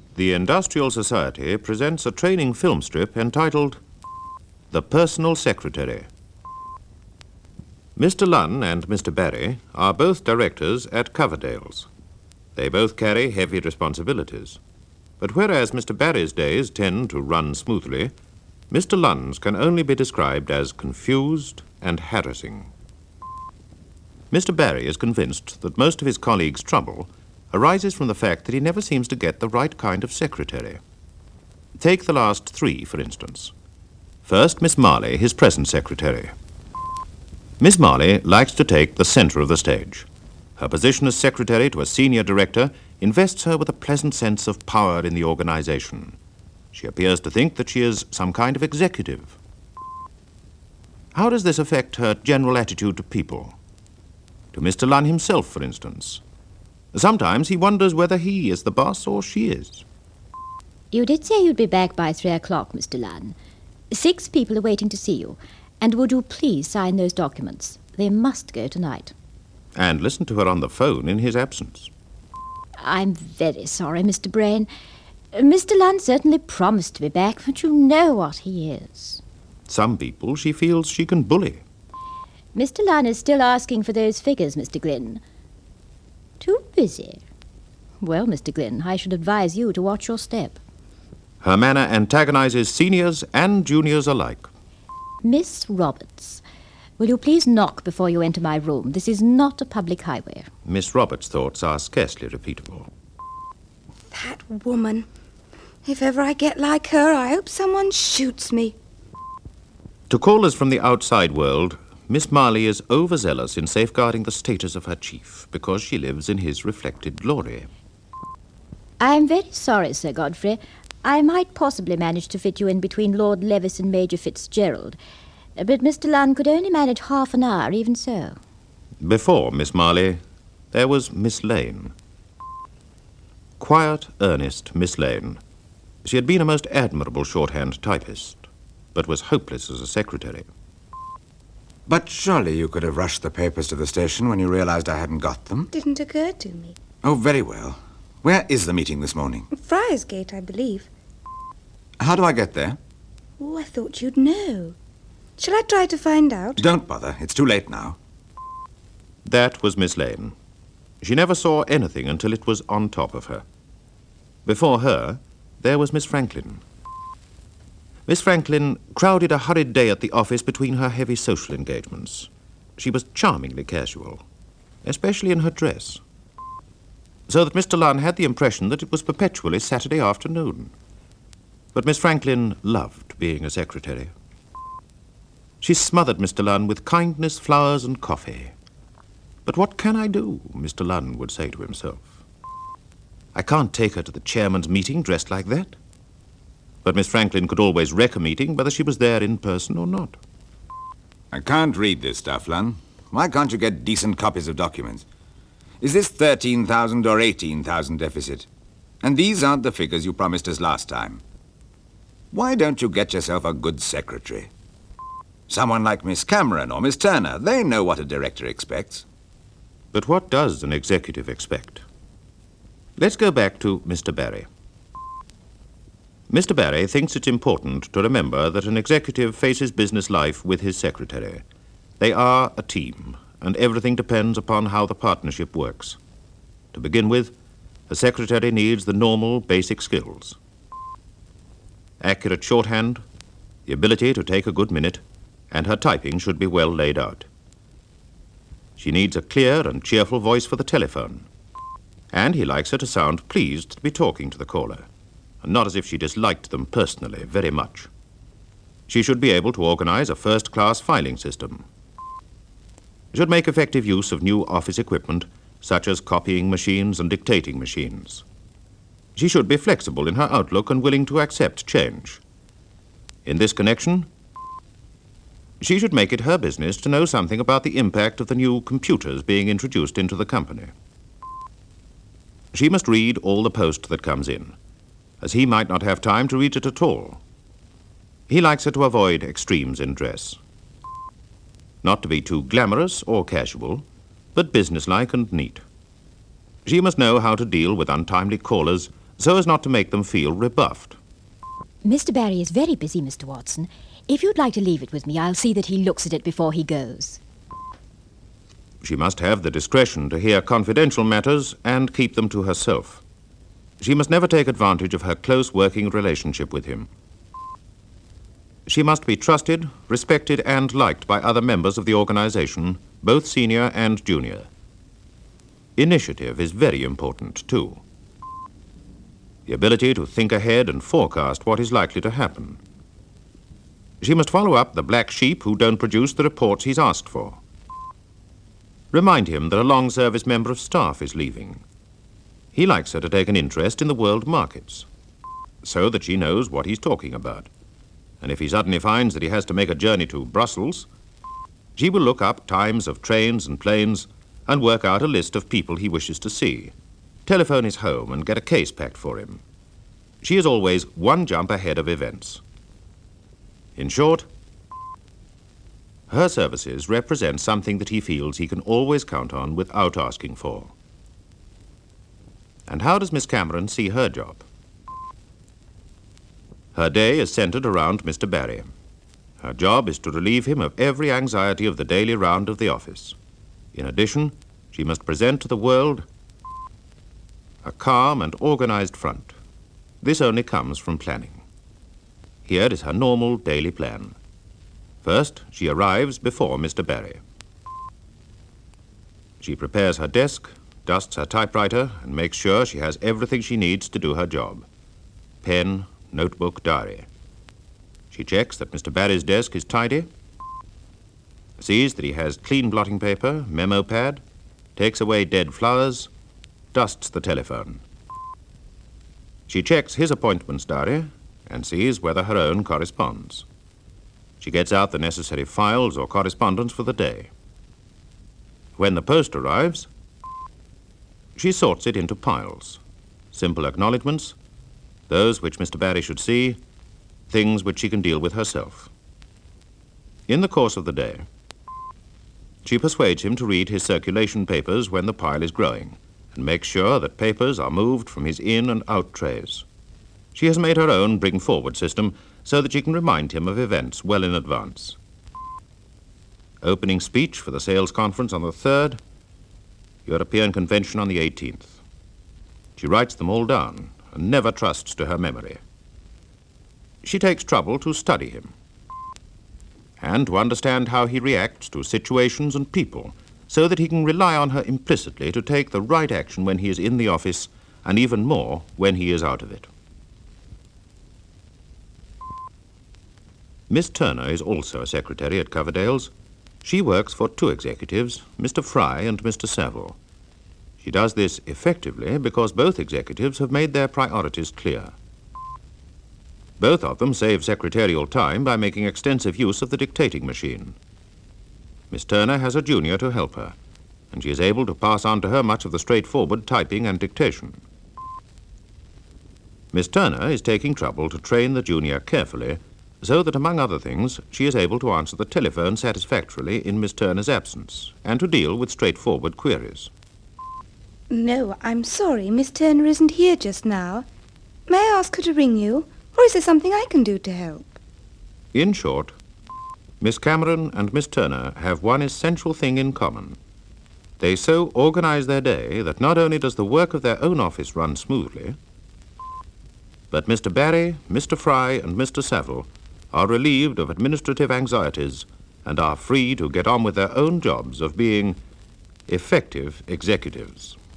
The Industrial Society presents a training film strip entitled The Personal Secretary. Mr. Lunn and Mr. Barry are both directors at Coverdale's. They both carry heavy responsibilities. But whereas Mr. Barry's days tend to run smoothly, Mr. Lunn's can only be described as confused and harassing. Mr. Barry is convinced that most of his colleagues' trouble arises from the fact that he never seems to get the right kind of secretary. Take the last three, for instance. First, Miss Marley, his present secretary. Miss Marley likes to take the center of the stage. Her position as secretary to a senior director invests her with a pleasant sense of power in the organization. She appears to think that she is some kind of executive. How does this affect her general attitude to people? To Mr. Lunn himself, for instance. Sometimes he wonders whether he is the boss or she is. You did say you'd be back by 3 o'clock, Mr. Lunn. 6 people are waiting to see you. And would you please sign those documents? They must go tonight. And listen to her on the phone in his absence. I'm very sorry, Mr. Brain. Mr. Lunn certainly promised to be back, but you know what he is. Some people she feels she can bully. Mr. Lunn is still asking for those figures, Mr. Glynn. Too busy. Well, Mr. Glynn, I should advise you to watch your step. Her manner antagonizes seniors and juniors alike. Miss Roberts, will you please knock before you enter my room? This is not a public highway. Miss Roberts' thoughts are scarcely repeatable. That woman. If ever I get like her, I hope someone shoots me. To callers from the outside world, Miss Marley is overzealous in safeguarding the status of her chief because she lives in his reflected glory. I'm very sorry, Sir Godfrey. I might possibly manage to fit you in between Lord Levis and Major Fitzgerald, but Mr. Lunn could only manage half an hour, even so. Before Miss Marley, there was Miss Lane. Quiet, earnest Miss Lane. She had been a most admirable shorthand typist, but was hopeless as a secretary. But surely you could have rushed the papers to the station when you realized I hadn't got them. Didn't occur to me. Oh, very well. Where is the meeting this morning? Friar's Gate, I believe. How do I get there? Oh, I thought you'd know. Shall I try to find out? Don't bother. It's too late now. That was Miss Lane. She never saw anything until it was on top of her. Before her, there was Miss Franklin. Miss Franklin crowded a hurried day at the office between her heavy social engagements. She was charmingly casual, especially in her dress, so that Mr. Lunn had the impression that it was perpetually Saturday afternoon. But Miss Franklin loved being a secretary. She smothered Mr. Lunn with kindness, flowers, and coffee. But what can I do, Mr. Lunn would say to himself. I can't take her to the chairman's meeting dressed like that. But Miss Franklin could always wreck a meeting whether she was there in person or not. I can't read this stuff, Lunn. Why can't you get decent copies of documents? Is this 13,000 or 18,000 deficit? And these aren't the figures you promised us last time. Why don't you get yourself a good secretary? Someone like Miss Cameron or Miss Turner, they know what a director expects. But what does an executive expect? Let's go back to Mr. Barry. Mr. Barry thinks it's important to remember that an executive faces business life with his secretary. They are a team, and everything depends upon how the partnership works. To begin with, a secretary needs the normal basic skills. Accurate shorthand, the ability to take a good minute, and her typing should be well laid out. She needs a clear and cheerful voice for the telephone, and he likes her to sound pleased to be talking to the caller, and not as if she disliked them personally very much. She should be able to organize a first-class filing system. Should make effective use of new office equipment, such as copying machines and dictating machines. She should be flexible in her outlook and willing to accept change. In this connection, she should make it her business to know something about the impact of the new computers being introduced into the company. She must read all the post that comes in, as he might not have time to read it at all. He likes her to avoid extremes in dress. Not to be too glamorous or casual, but businesslike and neat. She must know how to deal with untimely callers so as not to make them feel rebuffed. Mr. Barry is very busy, Mr. Watson. If you'd like to leave it with me, I'll see that he looks at it before he goes. She must have the discretion to hear confidential matters and keep them to herself. She must never take advantage of her close working relationship with him. She must be trusted, respected, and liked by other members of the organization, both senior and junior. Initiative is very important, too. The ability to think ahead and forecast what is likely to happen. She must follow up the black sheep who don't produce the reports he's asked for. Remind him that a long-service member of staff is leaving. He likes her to take an interest in the world markets, so that she knows what he's talking about. And if he suddenly finds that he has to make a journey to Brussels, she will look up times of trains and planes and work out a list of people he wishes to see, telephone his home and get a case packed for him. She is always one jump ahead of events. In short, her services represent something that he feels he can always count on without asking for. And how does Miss Cameron see her job? Her day is centered around Mr. Barry. Her job is to relieve him of every anxiety of the daily round of the office. In addition, she must present to the world a calm and organized front. This only comes from planning. Here is her normal daily plan. First, she arrives before Mr. Barry. She prepares her desk, dusts her typewriter, and makes sure she has everything she needs to do her job. Pen, notebook, diary. She checks that Mr. Barry's desk is tidy, sees that he has clean blotting paper, memo pad, takes away dead flowers, dusts the telephone. She checks his appointments diary and sees whether her own corresponds. She gets out the necessary files or correspondence for the day. When the post arrives, she sorts it into piles. Simple acknowledgements, those which Mr. Barry should see, things which she can deal with herself. In the course of the day, she persuades him to read his circulation papers when the pile is growing, and makes sure that papers are moved from his in and out trays. She has made her own bring-forward system so that she can remind him of events well in advance. Opening speech for the sales conference on the 3rd, European Convention on the 18th. She writes them all down and never trusts to her memory. She takes trouble to study him and to understand how he reacts to situations and people so that he can rely on her implicitly to take the right action when he is in the office and even more when he is out of it. Miss Turner is also a secretary at Coverdale's. She works for 2 executives, Mr. Fry and Mr. Saville. She does this effectively because both executives have made their priorities clear. Both of them save secretarial time by making extensive use of the dictating machine. Miss Turner has a junior to help her, and she is able to pass on to her much of the straightforward typing and dictation. Miss Turner is taking trouble to train the junior carefully so that, among other things, she is able to answer the telephone satisfactorily in Miss Turner's absence and to deal with straightforward queries. No, I'm sorry. Miss Turner isn't here just now. May I ask her to ring you? Or is there something I can do to help? In short, Miss Cameron and Miss Turner have one essential thing in common. They so organize their day that not only does the work of their own office run smoothly, but Mr. Barry, Mr. Fry, and Mr. Saville are relieved of administrative anxieties and are free to get on with their own jobs of being effective executives.